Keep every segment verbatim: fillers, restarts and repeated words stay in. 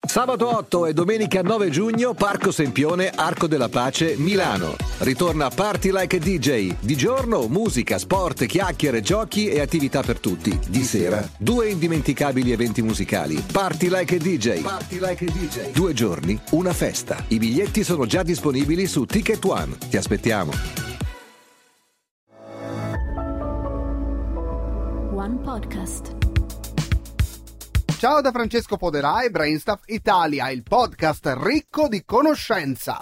Sabato otto e domenica nove giugno, Parco Sempione, Arco della Pace, Milano. Ritorna Party Like a D J. Di giorno, musica, sport, chiacchiere, giochi e attività per tutti. Di sera, due indimenticabili eventi musicali. Party Like a D J. Party Like a D J. Due giorni, una festa. I biglietti sono già disponibili su Ticket One. Ti aspettiamo. One Podcast. Ciao da Francesco Poderà e Brainstuff Italia, il podcast ricco di conoscenza.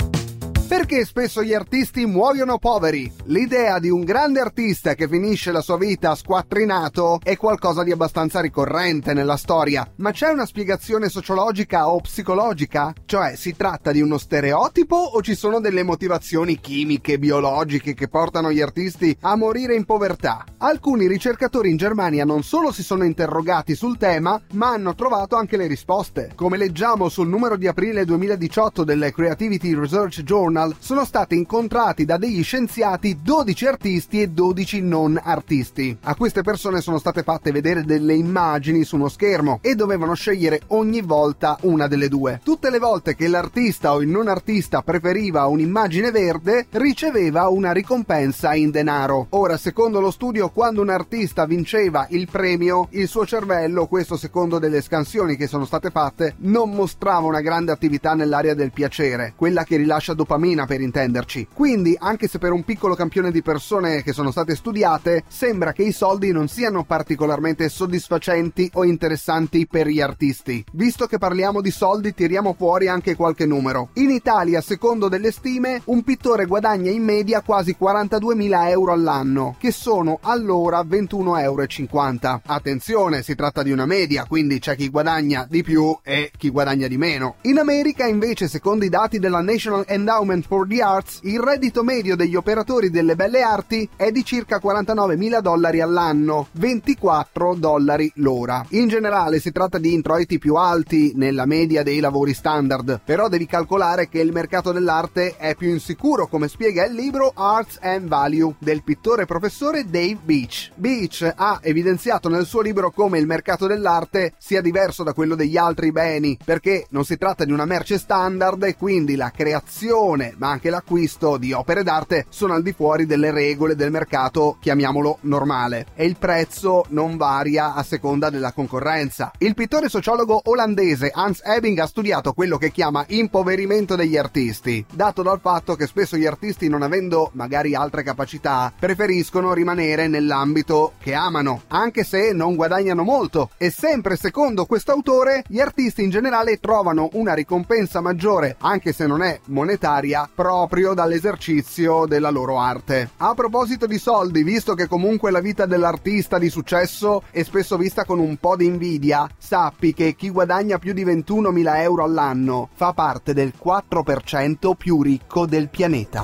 Perché spesso gli artisti muoiono poveri? L'idea di un grande artista che finisce la sua vita squattrinato è qualcosa di abbastanza ricorrente nella storia, ma c'è una spiegazione sociologica o psicologica? Cioè, si tratta di uno stereotipo o ci sono delle motivazioni chimiche, biologiche che portano gli artisti a morire in povertà? Alcuni ricercatori in Germania non solo si sono interrogati sul tema, ma hanno trovato anche le risposte. Come leggiamo sul numero di aprile duemiladiciotto del Creativity Research Journal, sono stati incontrati da degli scienziati dodici artisti e dodici non artisti. A queste persone sono state fatte vedere delle immagini su uno schermo e dovevano scegliere ogni volta una delle due. Tutte le volte che l'artista o il non artista preferiva un'immagine verde, riceveva una ricompensa in denaro. Ora, secondo lo studio, quando un artista vinceva il premio, il suo cervello, questo secondo delle scansioni che sono state fatte, non mostrava una grande attività nell'area del piacere, quella che rilascia dopamina per intenderci. Quindi, anche se per un piccolo campione di persone che sono state studiate, sembra che i soldi non siano particolarmente soddisfacenti o interessanti per gli artisti. Visto che parliamo di soldi, tiriamo fuori anche qualche numero. In Italia, secondo delle stime, un pittore guadagna in media quasi quarantaduemila euro all'anno, che sono allora ventuno euro e cinquanta. Attenzione, si tratta di una media, quindi c'è chi guadagna di più e chi guadagna di meno. In America, invece, secondo i dati della National Endowment for the Arts, il reddito medio degli operatori delle belle arti è di circa quarantanovemila dollari all'anno, ventiquattro dollari l'ora. In generale si tratta di introiti più alti nella media dei lavori standard, però devi calcolare che il mercato dell'arte è più insicuro, come spiega il libro Arts and Value del pittore professore Dave Beach. Beach ha evidenziato nel suo libro come il mercato dell'arte sia diverso da quello degli altri beni, perché non si tratta di una merce standard e quindi la creazione ma anche l'acquisto di opere d'arte sono al di fuori delle regole del mercato, chiamiamolo normale, e il prezzo non varia a seconda della concorrenza. Il pittore sociologo olandese Hans Ebbing ha studiato quello che chiama impoverimento degli artisti, dato dal fatto che spesso gli artisti, non avendo magari altre capacità, preferiscono rimanere nell'ambito che amano, anche se non guadagnano molto, e sempre secondo questo autore gli artisti in generale trovano una ricompensa maggiore, anche se non è monetaria, proprio dall'esercizio della loro arte. A proposito di soldi, visto che comunque la vita dell'artista di successo è spesso vista con un po' di invidia, sappi che chi guadagna più di ventunomila euro all'anno fa parte del quattro per cento più ricco del pianeta.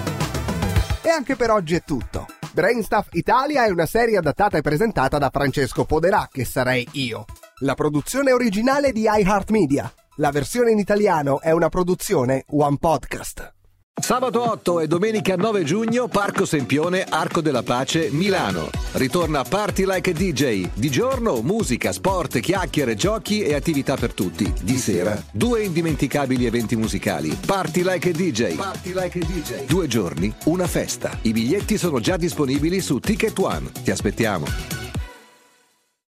E anche per oggi è tutto. Brainstuff Italia è una serie adattata e presentata da Francesco Poderà, che sarei io. La produzione originale è di iHeartMedia. La versione in italiano è una produzione One Podcast. Sabato otto e domenica nove giugno, Parco Sempione, Arco della Pace, Milano. Ritorna Party Like a D J. Di giorno, musica, sport, chiacchiere, giochi e attività per tutti. Di sera, due indimenticabili eventi musicali. Party Like a D J. Party Like a D J. Due giorni, una festa. I biglietti sono già disponibili su Ticket One. Ti aspettiamo.